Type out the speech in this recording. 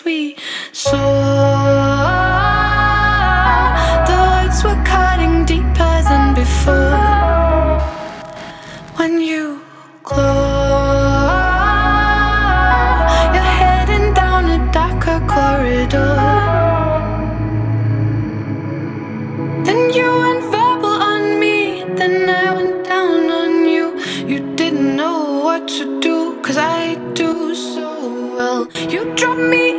we saw. The words were cutting deeper than before. When you close, you're heading down a darker corridor. Then you went verbal on me, then I went down on you. You didn't know what to do, 'cause I do so well. You dropped me